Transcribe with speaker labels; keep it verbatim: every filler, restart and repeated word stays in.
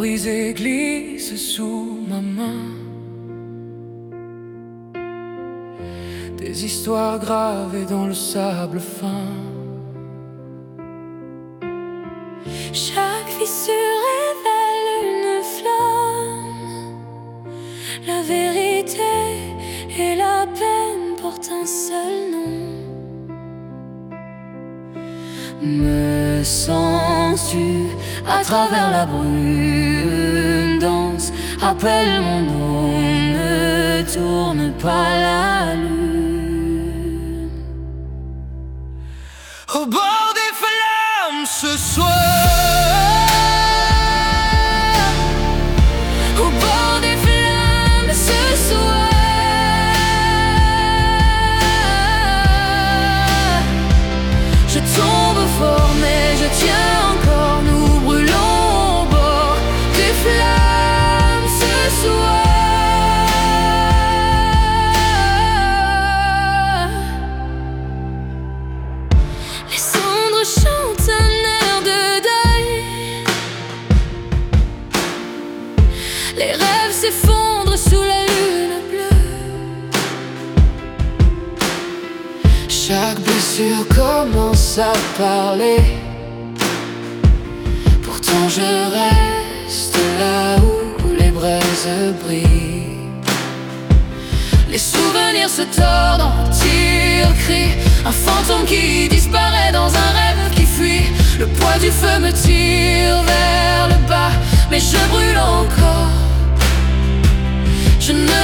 Speaker 1: brisé glisse sous ma main. Des histoires gravées dans le sable fin.
Speaker 2: Chaque fissure révèle une flamme. La vérité et la peine portent un seul nom. Me sens-tu à travers la brume danse, appelle mon nom, ne tourne pas la lune.
Speaker 1: Au bord des flammes ce soir,
Speaker 2: au bord des flammes ce soir, je tombe fort mais je tiens encore, nous brûlons au bord des flammes ce soir. Les cendres chantent un air de deuil, les rêves s'effondrent sous la lune bleue.
Speaker 1: chaque blessure commence à parler. Pourtant je reste là où les braises brillent.
Speaker 2: Les souvenirs se tordent en tire-cri, un fantôme qui disparaît dans un rêve qui fuit. Le poids du feu me tire vers le bas, mais je brûle encore. Je ne